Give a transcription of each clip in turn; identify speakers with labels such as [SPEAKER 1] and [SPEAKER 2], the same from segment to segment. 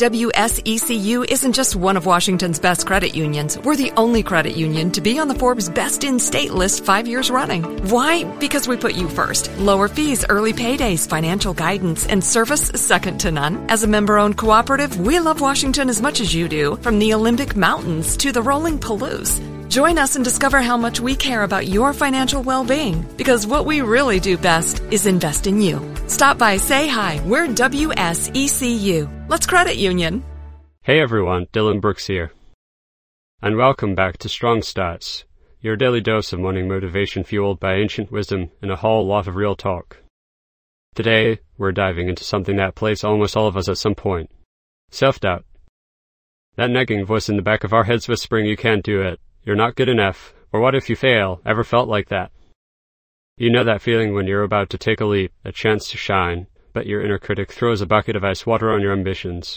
[SPEAKER 1] WSECU isn't just one of Washington's best credit unions. We're the only credit union to be on the Forbes Best in State list 5 years running. Why? Because we put you first. Lower fees, early paydays, financial guidance, and service second to none. As a member-owned cooperative, we love Washington as much as you do, from the Olympic Mountains to the rolling Palouse. Join us and discover how much we care about your financial well-being, because what we really do best is invest in you. Stop by, say hi. We're WSECU. Let's credit union.
[SPEAKER 2] Hey everyone, Dylan Brooks here. And welcome back to Strong Stats, your daily dose of morning motivation fueled by ancient wisdom and a whole lot of real talk. Today, we're diving into something that plagues almost all of us at some point. Self-doubt. That nagging voice in the back of our heads whispering you can't do it, you're not good enough, or what if you fail, ever felt like that? You know that feeling when you're about to take a leap, a chance to shine, but your inner critic throws a bucket of ice water on your ambitions.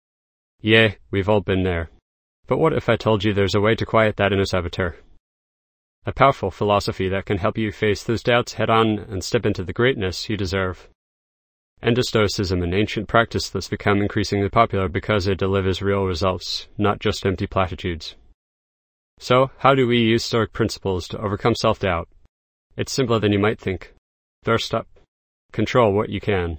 [SPEAKER 2] Yeah, we've all been there. But what if I told you there's a way to quiet that inner saboteur? A powerful philosophy that can help you face those doubts head on and step into the greatness you deserve. Enter Stoicism, an ancient practice that's become increasingly popular because it delivers real results, not just empty platitudes. So, how do we use Stoic principles to overcome self-doubt? It's simpler than you might think. First up, control what you can.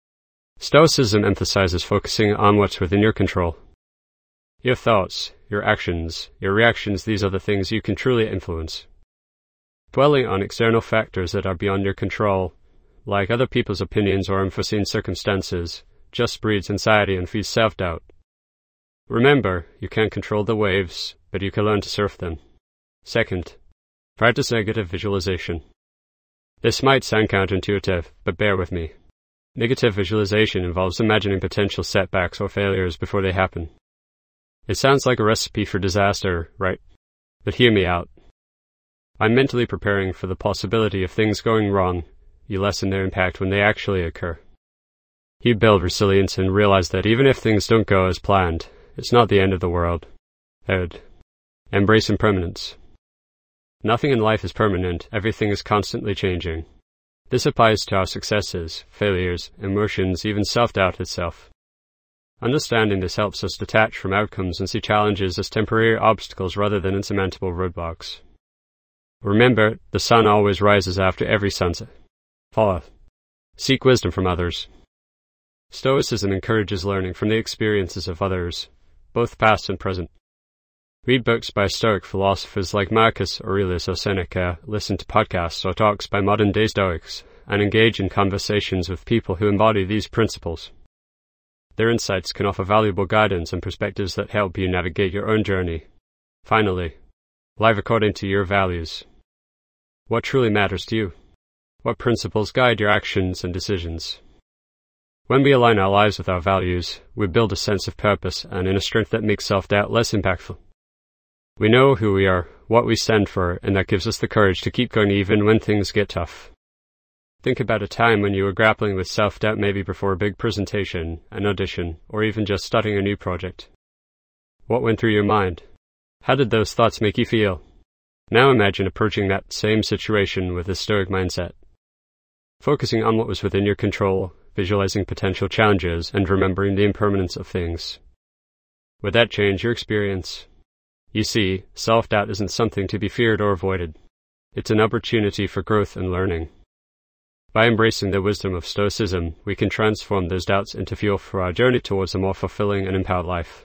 [SPEAKER 2] Stoicism emphasizes focusing on what's within your control. Your thoughts, your actions, your reactions, these are the things you can truly influence. Dwelling on external factors that are beyond your control, like other people's opinions or unforeseen circumstances, just breeds anxiety and feeds self-doubt. Remember, you can't control the waves, but you can learn to surf them. Second, practice negative visualization. This might sound counterintuitive, but bear with me. Negative visualization involves imagining potential setbacks or failures before they happen. It sounds like a recipe for disaster, right? But hear me out. By mentally preparing for the possibility of things going wrong, you lessen their impact when they actually occur. You build resilience and realize that even if things don't go as planned, it's not the end of the world. Third, embrace impermanence. Nothing in life is permanent, everything is constantly changing. This applies to our successes, failures, emotions, even self-doubt itself. Understanding this helps us detach from outcomes and see challenges as temporary obstacles rather than insurmountable roadblocks. Remember, the sun always rises after every sunset. Fourth, seek wisdom from others. Stoicism encourages learning from the experiences of others, both past and present. Read books by Stoic philosophers like Marcus Aurelius or Seneca, listen to podcasts or talks by modern-day Stoics, and engage in conversations with people who embody these principles. Their insights can offer valuable guidance and perspectives that help you navigate your own journey. Finally, live according to your values. What truly matters to you? What principles guide your actions and decisions? When we align our lives with our values, we build a sense of purpose and inner strength that makes self-doubt less impactful. We know who we are, what we stand for, and that gives us the courage to keep going even when things get tough. Think about a time when you were grappling with self-doubt, maybe before a big presentation, an audition, or even just starting a new project. What went through your mind? How did those thoughts make you feel? Now imagine approaching that same situation with a Stoic mindset. Focusing on what was within your control, visualizing potential challenges, and remembering the impermanence of things. Would that change your experience? You see, self-doubt isn't something to be feared or avoided. It's an opportunity for growth and learning. By embracing the wisdom of Stoicism, we can transform those doubts into fuel for our journey towards a more fulfilling and empowered life.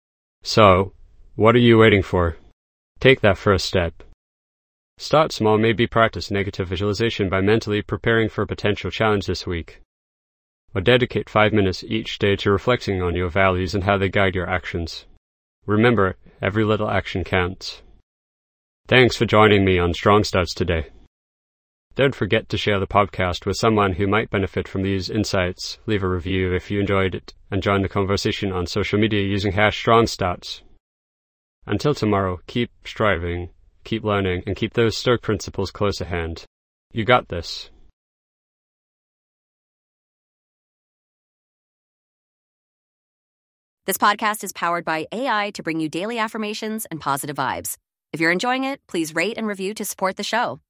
[SPEAKER 2] So, what are you waiting for? Take that first step. Start small, maybe practice negative visualization by mentally preparing for a potential challenge this week. Or dedicate 5 minutes each day to reflecting on your values and how they guide your actions. Remember, every little action counts. Thanks for joining me on Strong Stats today. Don't forget to share the podcast with someone who might benefit from these insights, leave a review if you enjoyed it, and join the conversation on social media using #StrongStats. Until tomorrow, keep striving, keep learning, and keep those Stoic principles close at hand. You got this.
[SPEAKER 3] This podcast is powered by AI to bring you daily affirmations and positive vibes. If you're enjoying it, please rate and review to support the show.